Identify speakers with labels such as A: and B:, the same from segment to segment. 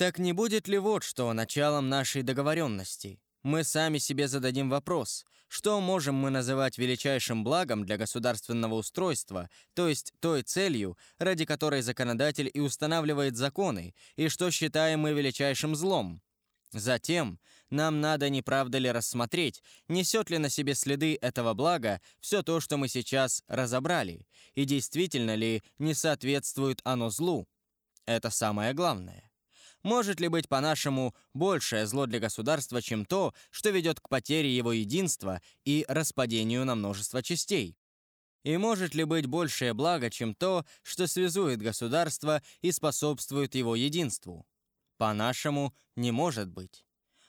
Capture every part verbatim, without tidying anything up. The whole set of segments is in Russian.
A: Так не будет ли вот что началом нашей договоренности? Мы сами себе зададим вопрос, что можем мы называть величайшим благом для государственного устройства, то есть той целью, ради которой законодатель и устанавливает законы, и что считаем мы величайшим злом? Затем нам надо, не правда ли, рассмотреть, несет ли на себе следы этого блага все то, что мы сейчас разобрали, и действительно ли не соответствует оно злу. Это самое главное. Может ли быть, по-нашему, большее зло для государства, чем то, что ведет к потере его единства и распадению на множество частей? И может ли быть большее благо, чем то, что связует государство и способствует его единству? По-нашему, не может быть.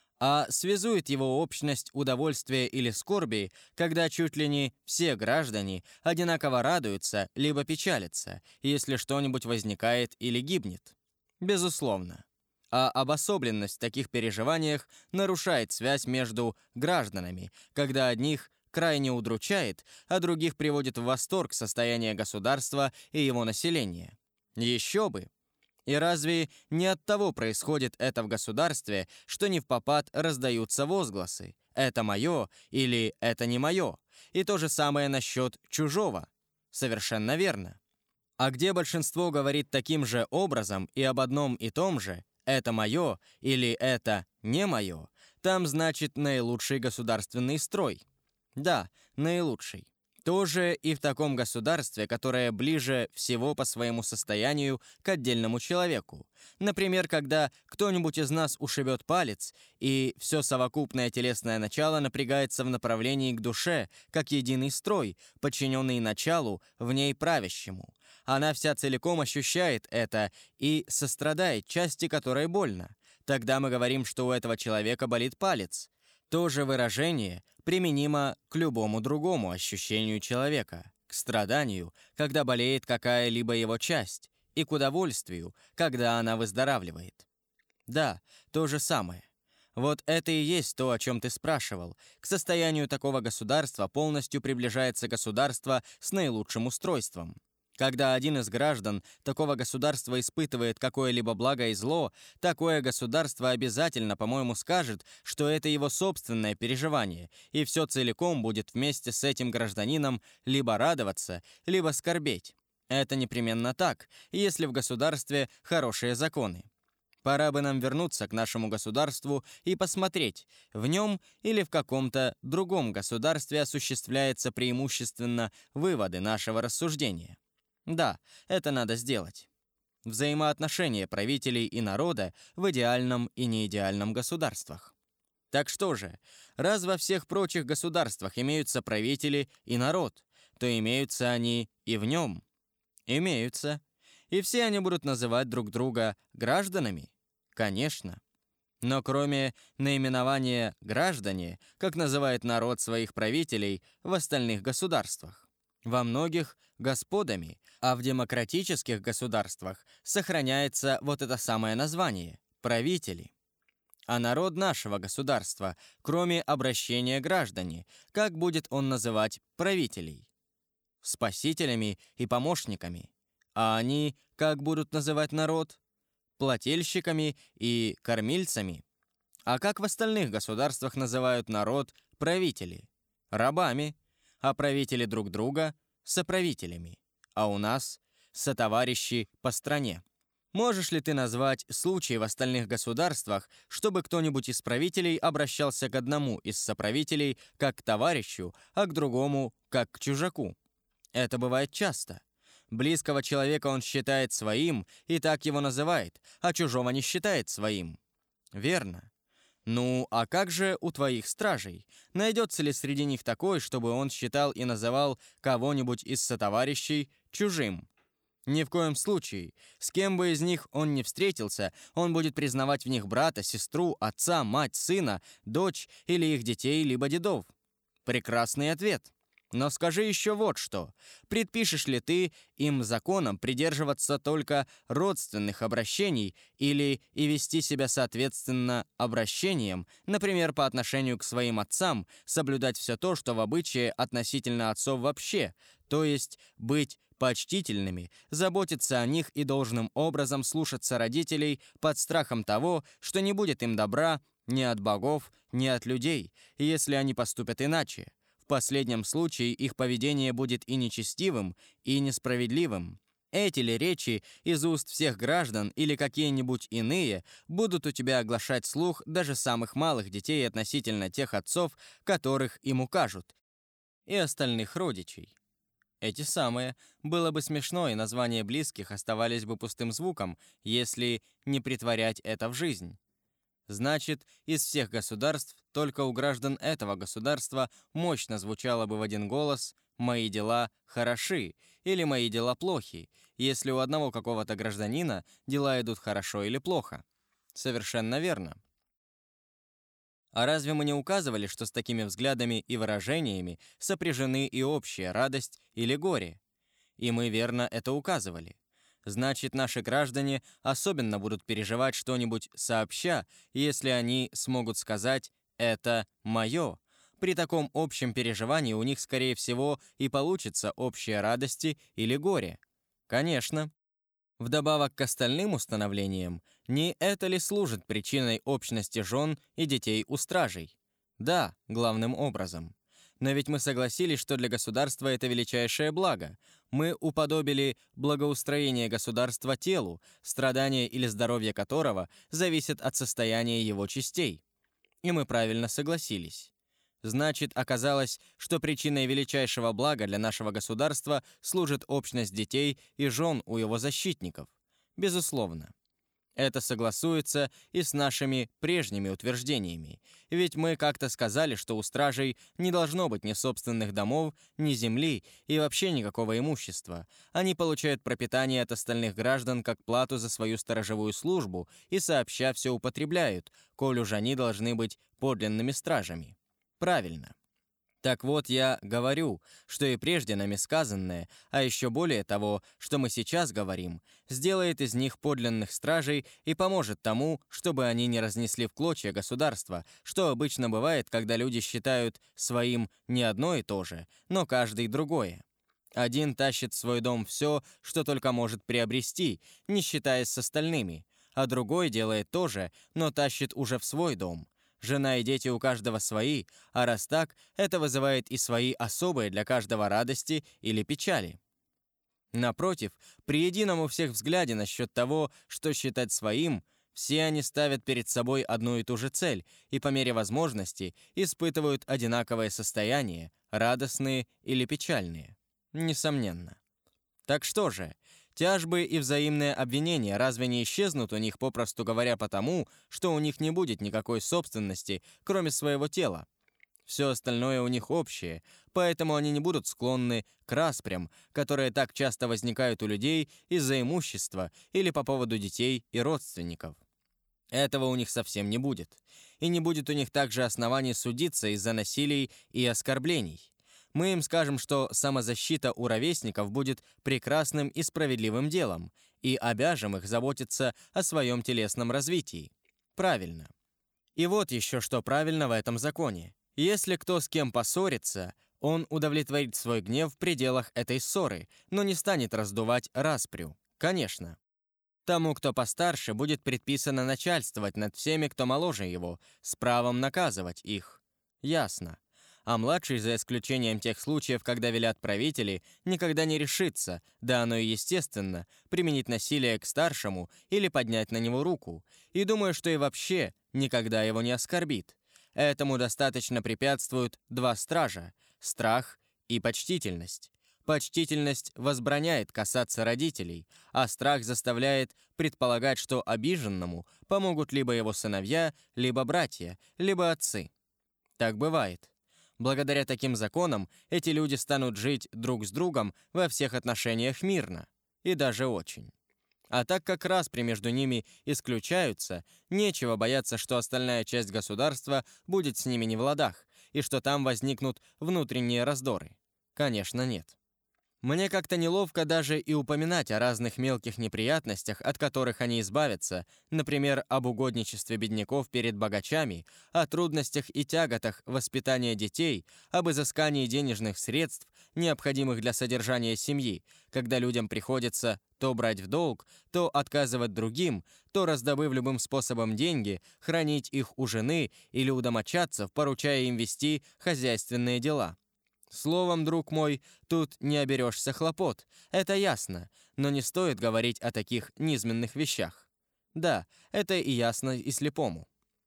A: А связует его общность удовольствия или скорби, когда чуть ли не все граждане одинаково радуются либо печалятся, если что-нибудь возникает или гибнет? Безусловно. А обособленность в таких переживаниях нарушает связь между гражданами, когда одних крайне удручает, а других приводит в восторг состояние государства и его населения. Еще бы! И разве не от того происходит это в государстве, что невпопад раздаются возгласы «это мое» или «это не мое», и то же самое насчет чужого? Совершенно верно. А где большинство говорит таким же образом и об одном и том же «это мое» или «это не мое», там значит наилучший государственный строй. Да, наилучший. Тоже и в таком государстве, которое ближе всего по своему состоянию к отдельному человеку. Например, когда кто-нибудь из нас ушибет палец, и все совокупное телесное начало напрягается в направлении к душе, как единый строй, подчиненный началу, в ней правящему. Она вся целиком ощущает это и сострадает части, которой больно. Тогда мы говорим, что у этого человека болит палец. То же выражение применимо к любому другому ощущению человека, к страданию, когда болеет какая-либо его часть, и к удовольствию, когда она выздоравливает. Да, то же самое. Вот это и есть то, о чем ты спрашивал. К состоянию такого государства полностью приближается государство с наилучшим устройством. Когда один из граждан такого государства испытывает какое-либо благо и зло, такое государство обязательно, по-моему, скажет, что это его собственное переживание, и все целиком будет вместе с этим гражданином либо радоваться, либо скорбеть. Это непременно так, если в государстве хорошие законы. Пора бы нам вернуться к нашему государству и посмотреть, в нем или в каком-то другом государстве осуществляются преимущественно выводы нашего рассуждения. Да, это надо сделать. Взаимоотношения правителей и народа в идеальном и неидеальном государствах. Так что же, раз во всех прочих государствах имеются правители и народ, то имеются они и в нем. Имеются. И все они будут называть друг друга гражданами? Конечно. Но кроме наименования «граждане», как называет народ своих правителей в остальных государствах, во многих – господами, а в демократических государствах сохраняется вот это самое название – правители. А народ нашего государства, кроме обращения граждане, как будет он называть правителей? Спасителями и помощниками. А они как будут называть народ? Плательщиками и кормильцами. А как в остальных государствах называют народ правители? Рабами. А правители друг друга – соправителями, а у нас – сотоварищи по стране. Можешь ли ты назвать случаи в остальных государствах, чтобы кто-нибудь из правителей обращался к одному из соправителей как к товарищу, а к другому как к чужаку? Это бывает часто. Близкого человека он считает своим и так его называет, а чужого не считает своим. Верно. Ну, а как же у твоих стражей? Найдется ли среди них такой, чтобы он считал и называл кого-нибудь из сотоварищей чужим? Ни в коем случае. С кем бы из них он ни встретился, он будет признавать в них брата, сестру, отца, мать, сына, дочь или их детей, либо дедов. Прекрасный ответ. Но скажи еще вот что. Предпишешь ли ты им законом придерживаться только родственных обращений или и вести себя соответственно обращениям, например, по отношению к своим отцам, соблюдать все то, что в обычае относительно отцов вообще, то есть быть почтительными, заботиться о них и должным образом слушаться родителей под страхом того, что не будет им добра ни от богов, ни от людей, если они поступят иначе. В последнем случае их поведение будет и нечестивым, и несправедливым. Эти ли речи из уст всех граждан или какие-нибудь иные будут у тебя оглашать слух даже самых малых детей относительно тех отцов, которых им укажут, и остальных родичей? Эти самые. Было бы смешно, и названия близких оставались бы пустым звуком, если не притворять это в жизнь. Значит, из всех государств только у граждан этого государства мощно звучало бы в один голос «мои дела хороши» или «мои дела плохи», если у одного какого-то гражданина дела идут хорошо или плохо. Совершенно верно. А разве мы не указывали, что с такими взглядами и выражениями сопряжены и общая радость или горе? И мы верно это указывали. Значит, наши граждане особенно будут переживать что-нибудь сообща, если они смогут сказать «это мое». При таком общем переживании у них, скорее всего, и получится общая радости или горе. Конечно. Вдобавок к остальным установлениям, не это ли служит причиной общности жен и детей у стражей? Да, главным образом. Но ведь мы согласились, что для государства это величайшее благо. Мы уподобили благоустроение государства телу, страдание или здоровье которого зависит от состояния его частей. И мы правильно согласились. Значит, оказалось, что причиной величайшего блага для нашего государства служит общность детей и жен у его защитников. Безусловно. Это согласуется и с нашими прежними утверждениями, ведь мы как-то сказали, что у стражей не должно быть ни собственных домов, ни земли и вообще никакого имущества. Они получают пропитание от остальных граждан как плату за свою сторожевую службу и сообща все употребляют, коль уж они должны быть подлинными стражами. Правильно. Так вот, я говорю, что и прежде нами сказанное, а еще более того, что мы сейчас говорим, сделает из них подлинных стражей и поможет тому, чтобы они не разнесли в клочья государства, что обычно бывает, когда люди считают своим не одно и то же, но каждый другое. Один тащит в свой дом все, что только может приобрести, не считаясь с остальными, а другой делает то же, но тащит уже в свой дом. Жена и дети у каждого свои, а раз так, это вызывает и свои особые для каждого радости или печали. Напротив, при едином у всех взгляде насчет того, что считать своим, все они ставят перед собой одну и ту же цель и по мере возможности испытывают одинаковое состояние, радостные или печальные. Несомненно. Так что же, тяжбы и взаимные обвинения разве не исчезнут у них, попросту говоря, потому, что у них не будет никакой собственности, кроме своего тела? Все остальное у них общее, поэтому они не будут склонны к распрям, которые так часто возникают у людей из-за имущества или по поводу детей и родственников. Этого у них совсем не будет. И не будет у них также оснований судиться из-за насилий и оскорблений. Мы им скажем, что самозащита у ровесников будет прекрасным и справедливым делом, и обяжем их заботиться о своем телесном развитии. Правильно. И вот еще что правильно в этом законе. Если кто с кем поссорится, он удовлетворит свой гнев в пределах этой ссоры, но не станет раздувать распрю. Конечно. Тому, кто постарше, будет предписано начальствовать над всеми, кто моложе его, с правом наказывать их. Ясно. А младший, за исключением тех случаев, когда велят правители, никогда не решится, да оно и естественно, применить насилие к старшему или поднять на него руку, и думаю, что и вообще никогда его не оскорбит. Этому достаточно препятствуют два стража – страх и почтительность. Почтительность возбраняет касаться родителей, а страх заставляет предполагать, что обиженному помогут либо его сыновья, либо братья, либо отцы. Так бывает. Благодаря таким законам эти люди станут жить друг с другом во всех отношениях мирно, и даже очень. А так как распри между ними исключаются, нечего бояться, что остальная часть государства будет с ними не в ладах, и что там возникнут внутренние раздоры. Конечно, нет. Мне как-то неловко даже и упоминать о разных мелких неприятностях, от которых они избавятся, например, об угодничестве бедняков перед богачами, о трудностях и тяготах воспитания детей, об изыскании денежных средств, необходимых для содержания семьи, когда людям приходится то брать в долг, то отказывать другим, то, раздобыв любым способом деньги, хранить их у жены или у домочадцев, поручая им вести хозяйственные дела. Словом, друг мой, тут не оберешься хлопот, это ясно, но не стоит говорить о таких низменных вещах. Да, это и ясно и слепому.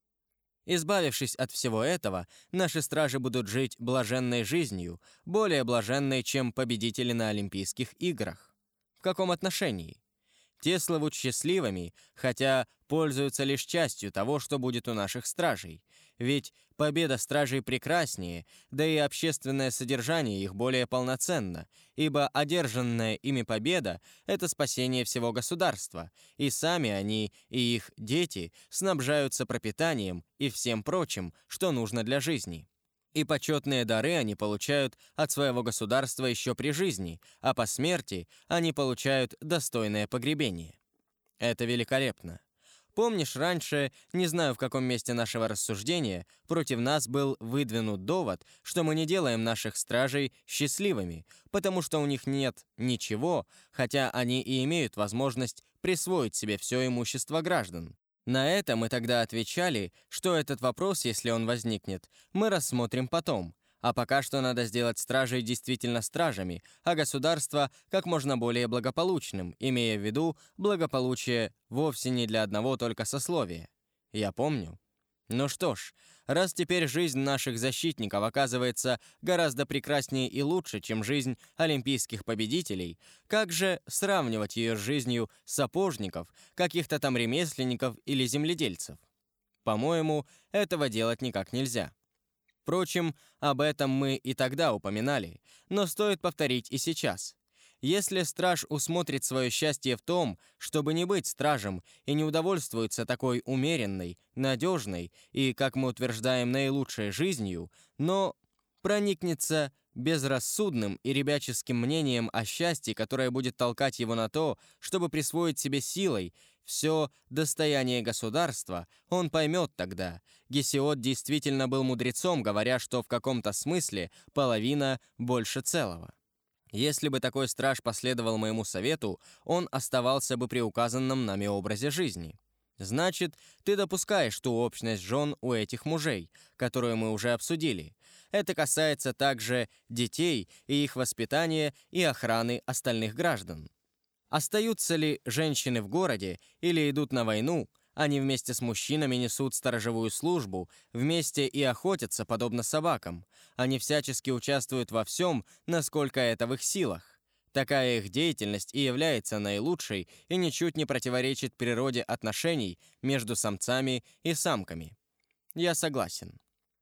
A: Избавившись от всего этого, наши стражи будут жить блаженной жизнью, более блаженной, чем победители на Олимпийских играх. В каком отношении? Те слывут счастливыми, хотя пользуются лишь частью того, что будет у наших стражей. Ведь победа стражей прекраснее, да и общественное содержание их более полноценно, ибо одержанная ими победа – это спасение всего государства, и сами они и их дети снабжаются пропитанием и всем прочим, что нужно для жизни. И почетные дары они получают от своего государства еще при жизни, а по смерти они получают достойное погребение. Это великолепно. Помнишь, раньше, не знаю в каком месте нашего рассуждения, против нас был выдвинут довод, что мы не делаем наших стражей счастливыми, потому что у них нет ничего, хотя они и имеют возможность присвоить себе все имущество граждан. На это мы тогда отвечали, что этот вопрос, если он возникнет, мы рассмотрим потом, а пока что надо сделать стражей действительно стражами, а государство как можно более благополучным, имея в виду благополучие вовсе не для одного только сословия. Я помню. Ну что ж, раз теперь жизнь наших защитников оказывается гораздо прекраснее и лучше, чем жизнь олимпийских победителей, как же сравнивать ее с жизнью сапожников, каких-то там ремесленников или земледельцев? По-моему, этого делать никак нельзя. Впрочем, об этом мы и тогда упоминали, но стоит повторить и сейчас. Если страж усмотрит свое счастье в том, чтобы не быть стражем, и не удовольствуется такой умеренной, надежной и, как мы утверждаем, наилучшей жизнью, но проникнется безрассудным и ребяческим мнением о счастье, которое будет толкать его на то, чтобы присвоить себе силой все достояние государства, он поймет тогда. Гесиод действительно был мудрецом, говоря, что в каком-то смысле половина больше целого. Если бы такой страж последовал моему совету, он оставался бы при указанном нами образе жизни. Значит, ты допускаешь ту общность жен у этих мужей, которую мы уже обсудили. Это касается также детей и их воспитания и охраны остальных граждан. Остаются ли женщины в городе или идут на войну, они вместе с мужчинами несут сторожевую службу, вместе и охотятся, подобно собакам. Они всячески участвуют во всем, насколько это в их силах. Такая их деятельность и является наилучшей и ничуть не противоречит природе отношений между самцами и самками. Я согласен.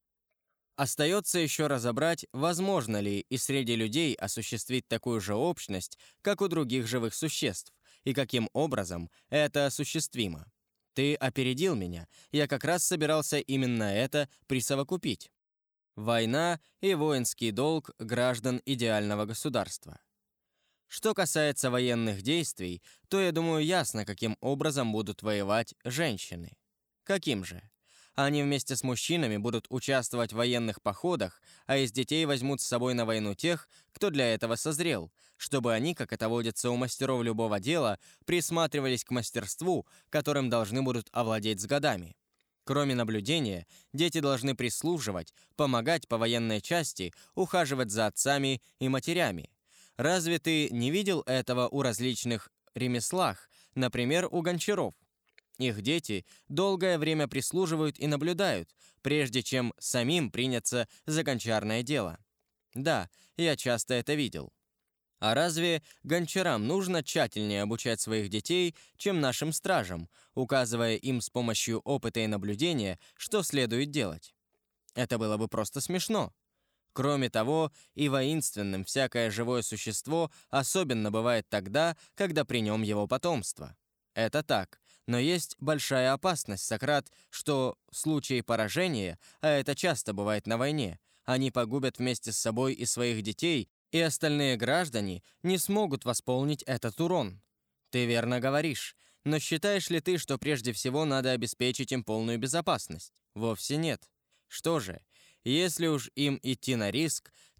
A: Остается еще разобрать, возможно ли и среди людей осуществить такую же общность, как у других живых существ, и каким образом это осуществимо. Ты опередил меня, я как раз собирался именно это присовокупить. Война и воинский долг граждан идеального государства. Что касается военных действий, то, я думаю, ясно, каким образом будут воевать женщины. Каким же? Они вместе с мужчинами будут участвовать в военных походах, а из детей возьмут с собой на войну тех, кто для этого созрел, чтобы они, как это водится у мастеров любого дела, присматривались к мастерству, которым должны будут овладеть с годами. Кроме наблюдения, дети должны прислуживать, помогать по военной части, ухаживать за отцами и матерями. Разве ты не видел этого у различных ремеслах, например, у гончаров? Их дети долгое время прислуживают и наблюдают, прежде чем самим приняться за гончарное дело. Да, я часто это видел. А разве гончарам нужно тщательнее обучать своих детей, чем нашим стражам, указывая им с помощью опыта и наблюдения, что следует делать? Это было бы просто смешно. Кроме того, и воинственным всякое живое существо особенно бывает тогда, когда при нем его потомство. Это так. Но есть большая опасность, Сократ, что в случае поражения, а это часто бывает на войне, они погубят вместе с собой и своих детей, и остальные граждане не смогут восполнить этот урон. Ты верно говоришь, но считаешь ли ты, что прежде всего надо обеспечить им полную безопасность? Вовсе нет. Что же, если уж им идти на риск,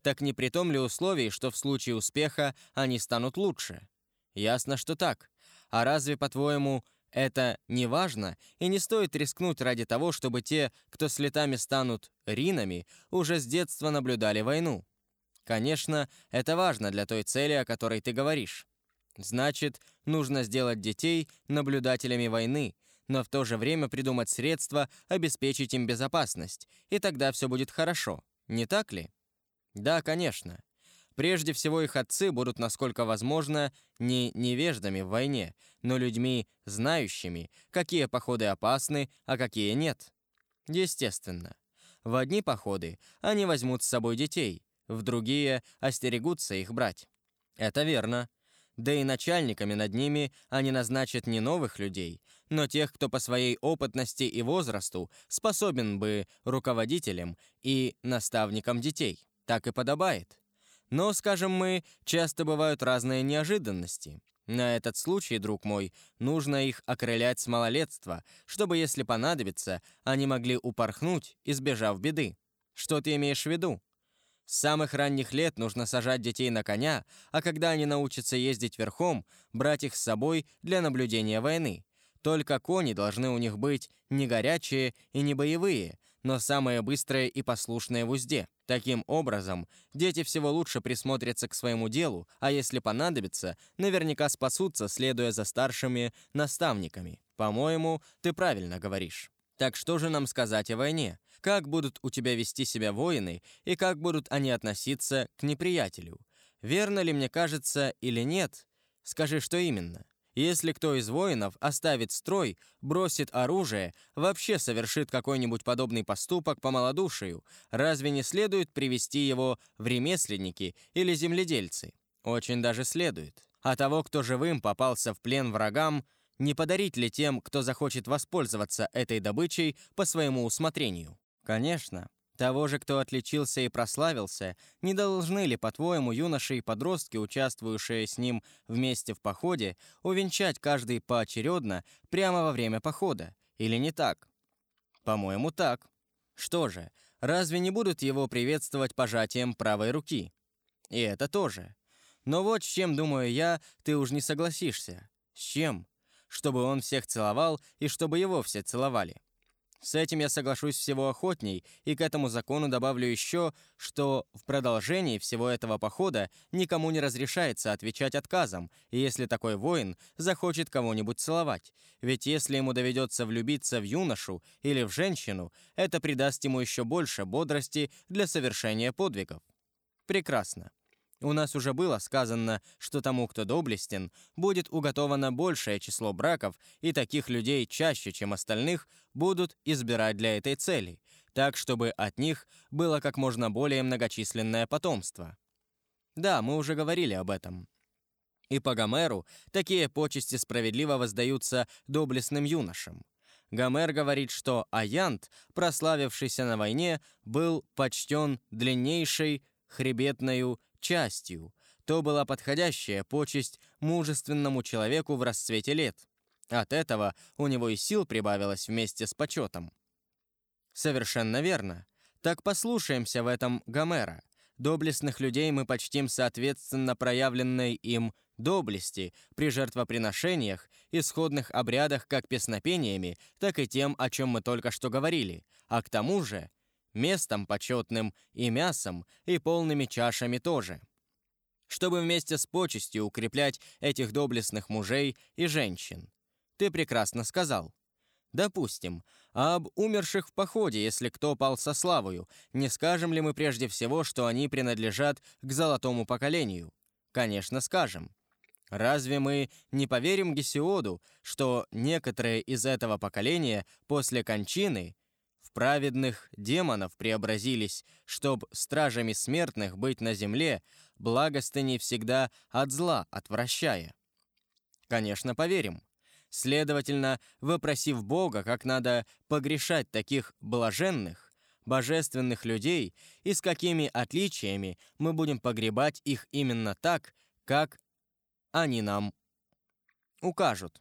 A: Так не при том ли условии, что в случае успеха они станут лучше? Ясно, что так. А разве, по-твоему, это не важно и не стоит рискнуть ради того, чтобы те, кто с летами станут ринами, уже с детства наблюдали войну? Конечно, это важно для той цели, о которой ты говоришь. Значит, нужно сделать детей наблюдателями войны, но в то же время придумать средства обеспечить им безопасность, и тогда все будет хорошо, не так ли? Да, конечно. Прежде всего, их отцы будут, насколько возможно, не невеждами в войне, но людьми, знающими, какие походы опасны, а какие нет. Естественно. В одни походы они возьмут с собой детей, в другие остерегутся их брать. Это верно. Да и начальниками над ними они назначат не новых людей, но тех, кто по своей опытности и возрасту способен бы руководителем и наставником детей. Так и подобает. Но, скажем мы, часто бывают разные неожиданности. На этот случай, друг мой, нужно их окрылять с малолетства, чтобы, если понадобится, они могли упорхнуть, избежав беды. Что ты имеешь в виду? С самых ранних лет нужно сажать детей на коня, а когда они научатся ездить верхом, брать их с собой для наблюдения войны. Только кони должны у них быть не горячие и не боевые, но самые быстрые и послушные в узде. Таким образом, дети всего лучше присмотрятся к своему делу, а если понадобится, наверняка спасутся, следуя за старшими наставниками. По-моему, ты правильно говоришь. Так что же нам сказать о войне? Как будут у тебя вести себя воины, и как будут они относиться к неприятелю? Верно ли мне кажется или нет? Скажи, что именно. Если кто из воинов оставит строй, бросит оружие, вообще совершит какой-нибудь подобный поступок по малодушию, разве не следует привести его в ремесленники или земледельцы? Очень даже следует. А того, кто живым попался в плен врагам, не подарить ли тем, кто захочет воспользоваться этой добычей по своему усмотрению? Конечно. Того же, кто отличился и прославился, не должны ли, по-твоему, юноши и подростки, участвующие с ним вместе в походе, увенчать каждый поочередно прямо во время похода? Или не так? По-моему, так. Что же, разве не будут его приветствовать пожатием правой руки? И это тоже. Но вот с чем, думаю я, ты уж не согласишься. С чем? Чтобы он всех целовал и чтобы его все целовали. С этим я соглашусь всего охотней, и к этому закону добавлю еще, что в продолжении всего этого похода никому не разрешается отвечать отказом, если такой воин захочет кого-нибудь целовать. Ведь если ему доведется влюбиться в юношу или в женщину, это придаст ему еще больше бодрости для совершения подвигов. Прекрасно. У нас уже было сказано, что тому, кто доблестен, будет уготовано большее число браков, и таких людей чаще, чем остальных, будут избирать для этой цели, так, чтобы от них было как можно более многочисленное потомство. Да, мы уже говорили об этом. И по Гомеру такие почести справедливо воздаются доблестным юношам. Гомер говорит, что Аянт, прославившийся на войне, был почтен длиннейшей хребетною частью. То была подходящая почесть мужественному человеку в расцвете лет. От этого у него и сил прибавилось вместе с почетом. Совершенно верно. Так послушаемся в этом Гомера. Доблестных людей мы почтим соответственно проявленной им доблести при жертвоприношениях и сходных обрядах как песнопениями, так и тем, о чем мы только что говорили, а к тому же местом почетным и мясом, и полными чашами тоже, чтобы вместе с почестью укреплять этих доблестных мужей и женщин. Ты прекрасно сказал. Допустим, а об умерших в походе, если кто пал со славою, не скажем ли мы прежде всего, что они принадлежат к золотому поколению? Конечно, скажем. Разве мы не поверим Гесиоду, что некоторые из этого поколения после кончины в праведных демонов преобразились, чтоб стражами смертных быть на земле, благостыней всегда от зла отвращая? Конечно, поверим. Следовательно, вопросив Бога, как надо погрешать таких блаженных, божественных людей и с какими отличиями мы будем погребать их именно так, как они нам укажут.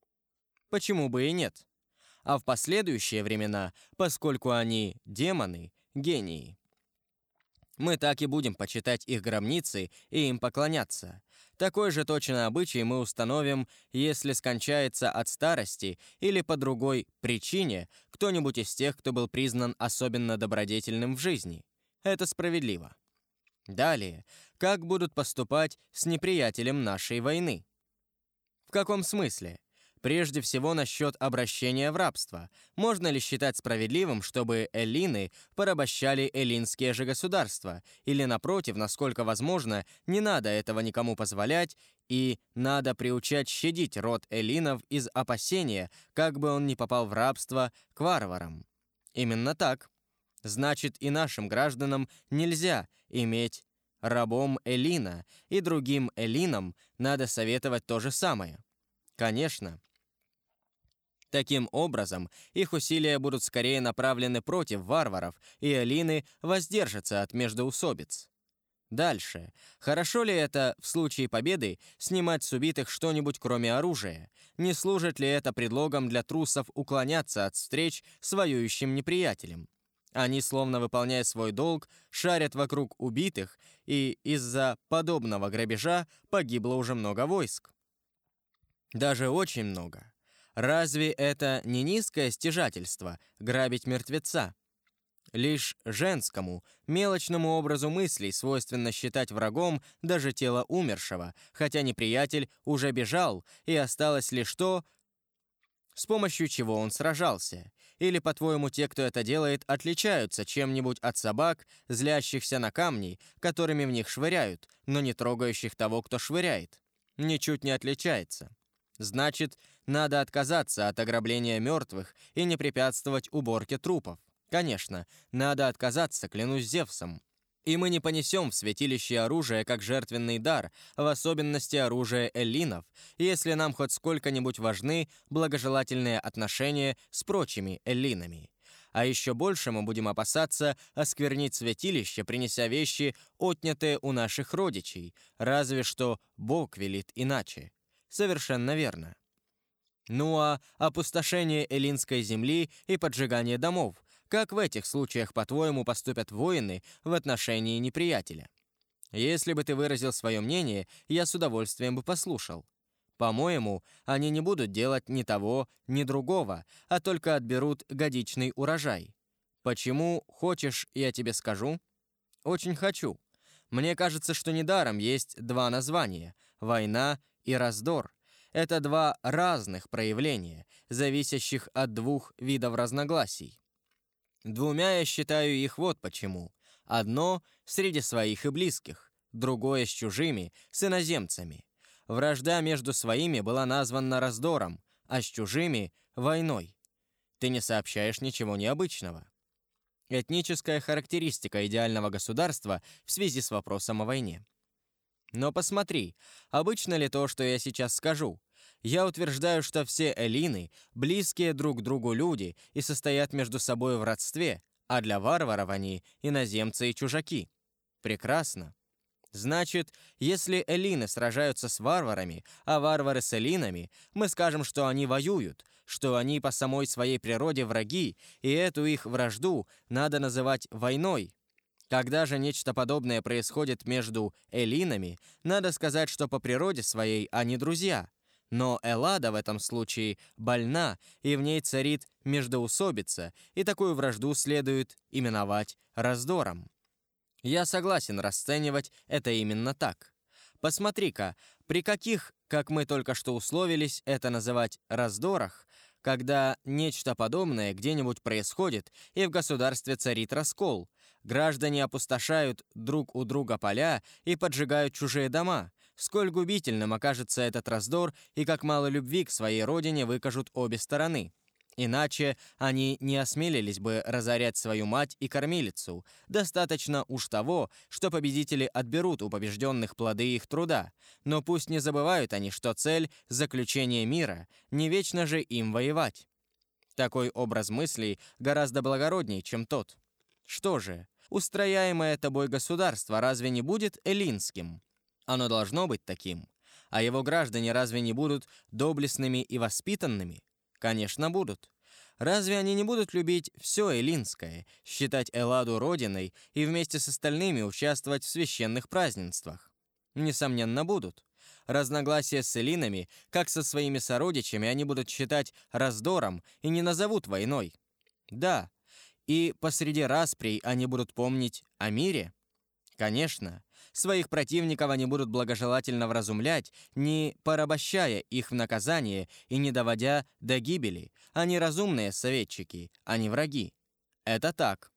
A: Почему бы и нет? А в последующие времена, поскольку они демоны, гении. Мы так и будем почитать их гробницы и им поклоняться. Такой же точно обычай мы установим, если скончается от старости или по другой причине кто-нибудь из тех, кто был признан особенно добродетельным в жизни. Это справедливо. Далее, как будут поступать с неприятелем нашей войны? В каком смысле? Прежде всего, насчет обращения в рабство. Можно ли считать справедливым, чтобы эллины порабощали эллинские же государства? Или, напротив, насколько возможно, не надо этого никому позволять, и надо приучать щадить род эллинов из опасения, как бы он ни попал в рабство к варварам? Именно так. Значит, и нашим гражданам нельзя иметь рабом эллина, и другим эллинам надо советовать то же самое. Конечно. Таким образом, их усилия будут скорее направлены против варваров, и эллины воздержатся от междоусобиц. Дальше. Хорошо ли это в случае победы снимать с убитых что-нибудь кроме оружия? Не служит ли это предлогом для трусов уклоняться от встреч с воюющим неприятелем? Они, словно выполняя свой долг, шарят вокруг убитых, и из-за подобного грабежа погибло уже много войск. Даже очень много. Разве это не низкое стяжательство — грабить мертвеца? Лишь женскому, мелочному образу мыслей свойственно считать врагом даже тело умершего, хотя неприятель уже бежал, и осталось лишь то, с помощью чего он сражался. Или, по-твоему, те, кто это делает, отличаются чем-нибудь от собак, злящихся на камни, которыми в них швыряют, но не трогающих того, кто швыряет? Ничуть не отличается. Значит, надо отказаться от ограбления мертвых и не препятствовать уборке трупов. Конечно, надо отказаться, клянусь Зевсом. И мы не понесем в святилище оружие как жертвенный дар, в особенности оружие эллинов, если нам хоть сколько-нибудь важны благожелательные отношения с прочими эллинами. А еще больше мы будем опасаться осквернить святилище, принеся вещи, отнятые у наших родичей, разве что Бог велит иначе. Совершенно верно. Ну а опустошение эллинской земли и поджигание домов, как в этих случаях, по-твоему, поступят воины в отношении неприятеля? Если бы ты выразил свое мнение, я с удовольствием бы послушал. По-моему, они не будут делать ни того, ни другого, а только отберут годичный урожай. Почему, хочешь, я тебе скажу? Очень хочу. Мне кажется, что недаром есть два названия — война и раздор. Это два разных проявления, зависящих от двух видов разногласий. Двумя я считаю их вот почему. Одно — среди своих и близких, другое — с чужими, с иноземцами. Вражда между своими была названа раздором, а с чужими — войной. Ты не сообщаешь ничего необычного. Этническая характеристика идеального государства в связи с вопросом о войне. Но посмотри, обычно ли то, что я сейчас скажу? Я утверждаю, что все эллины — близкие друг к другу люди и состоят между собой в родстве, а для варваров они — иноземцы и чужаки. Прекрасно. Значит, если эллины сражаются с варварами, а варвары с эллинами, мы скажем, что они воюют, что они по самой своей природе враги, и эту их вражду надо называть войной. Когда же нечто подобное происходит между эллинами, надо сказать, что по природе своей они друзья. Но Эллада в этом случае больна, и в ней царит междоусобица, и такую вражду следует именовать раздором. Я согласен расценивать это именно так. Посмотри-ка, при каких, как мы только что условились, это называть раздорах, когда нечто подобное где-нибудь происходит, и в государстве царит раскол. Граждане опустошают друг у друга поля и поджигают чужие дома. Сколь губительным окажется этот раздор, и как мало любви к своей родине выкажут обе стороны. Иначе они не осмелились бы разорять свою мать и кормилицу. Достаточно уж того, что победители отберут у побежденных плоды их труда. Но пусть не забывают они, что цель — заключение мира, не вечно же им воевать. Такой образ мыслей гораздо благородней, чем тот. Что же, устрояемое тобой государство разве не будет эллинским? Оно должно быть таким. А его граждане разве не будут доблестными и воспитанными? Конечно, будут. Разве они не будут любить все эллинское, считать Элладу родиной и вместе с остальными участвовать в священных празднествах? Несомненно, будут. Разногласия с эллинами, как со своими сородичами, они будут считать раздором и не назовут войной. Да, и посреди расприй они будут помнить о мире. Конечно, своих противников они будут благожелательно вразумлять, не порабощая их в наказание и не доводя до гибели. Они разумные советчики, а не враги. Это так.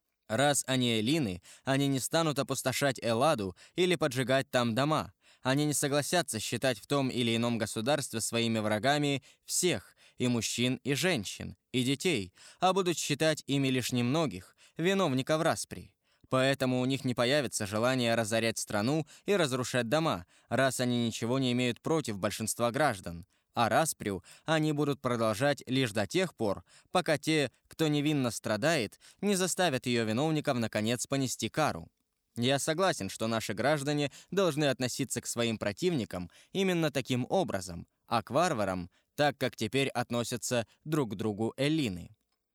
A: Раз они эллины, они не станут опустошать Элладу или поджигать там дома. Они не согласятся считать в том или ином государстве своими врагами всех, и мужчин, и женщин, и детей, а будут считать ими лишь немногих, виновников распри. Поэтому у них не появится желание разорять страну и разрушать дома, раз они ничего не имеют против большинства граждан. А распрю они будут продолжать лишь до тех пор, пока те, кто невинно страдает, не заставят ее виновников наконец понести кару. Я согласен, что наши граждане должны относиться к своим противникам именно таким образом, а к варварам так, как теперь относятся друг к другу эллины.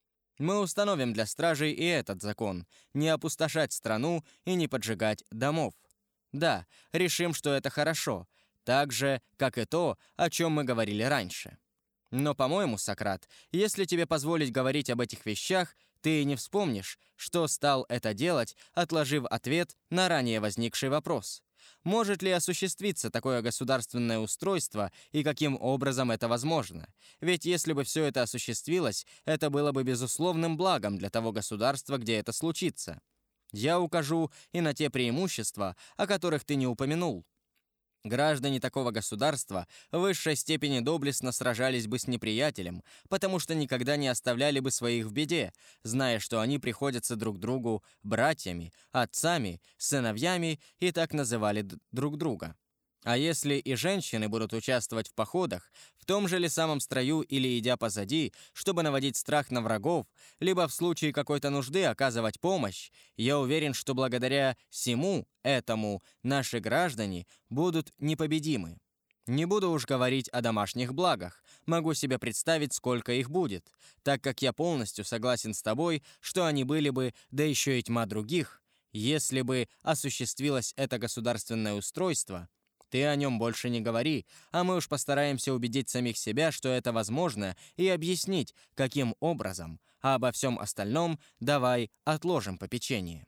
A: Мы установим для стражей и этот закон – не опустошать страну и не поджигать домов. Да, решим, что это хорошо, так же, как и то, о чем мы говорили раньше. Но, по-моему, Сократ, если тебе позволить говорить об этих вещах, ты не вспомнишь, что стал это делать, отложив ответ на ранее возникший вопрос. Может ли осуществиться такое государственное устройство и каким образом это возможно? Ведь если бы все это осуществилось, это было бы безусловным благом для того государства, где это случится. Я укажу и на те преимущества, о которых ты не упомянул. Граждане такого государства в высшей степени доблестно сражались бы с неприятелем, потому что никогда не оставляли бы своих в беде, зная, что они приходятся друг другу братьями, отцами, сыновьями и так называли друг друга. А если и женщины будут участвовать в походах, в том же ли самом строю или идя позади, чтобы наводить страх на врагов, либо в случае какой-то нужды оказывать помощь, я уверен, что благодаря всему этому наши граждане будут непобедимы. Не буду уж говорить о домашних благах, могу себе представить, сколько их будет, так как я полностью согласен с тобой, что они были бы, да еще и тьма других, если бы осуществилось это государственное устройство. Ты о нем больше не говори, а мы уж постараемся убедить самих себя, что это возможно, и объяснить, каким образом, а обо всем остальном давай отложим попечение.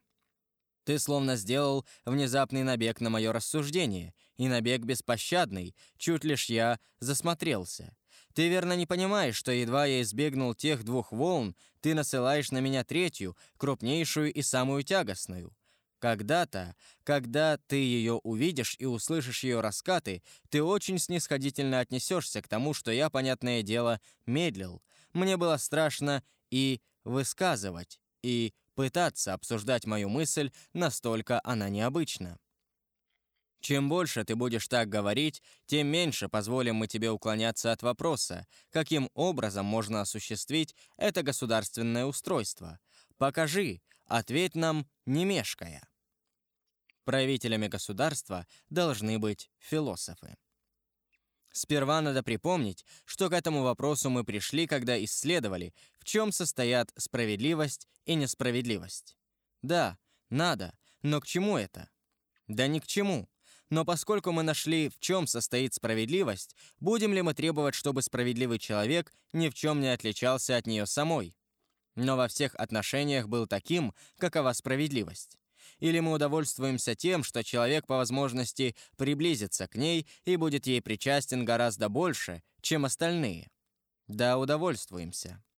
A: Ты словно сделал внезапный набег на мое рассуждение, и набег беспощадный, чуть лишь я засмотрелся. Ты верно не понимаешь, что едва я избегнул тех двух волн, ты насылаешь на меня третью, крупнейшую и самую тягостную. Когда-то, когда ты ее увидишь и услышишь ее раскаты, ты очень снисходительно отнесешься к тому, что я, понятное дело, медлил. Мне было страшно и высказывать, и пытаться обсуждать мою мысль, настолько она необычна. Чем больше ты будешь так говорить, тем меньше позволим мы тебе уклоняться от вопроса, каким образом можно осуществить это государственное устройство. Покажи, ответь нам, не мешкая. Правителями государства должны быть философы. Сперва надо припомнить, что к этому вопросу мы пришли, когда исследовали, в чем состоят справедливость и несправедливость. Да, надо, но к чему это? Да ни к чему. Но поскольку мы нашли, в чем состоит справедливость, будем ли мы требовать, чтобы справедливый человек ни в чем не отличался от нее самой? Но во всех отношениях был таким, какова справедливость. Или мы удовольствуемся тем, что человек по возможности приблизится к ней и будет ей причастен гораздо больше, чем остальные? Да, удовольствуемся.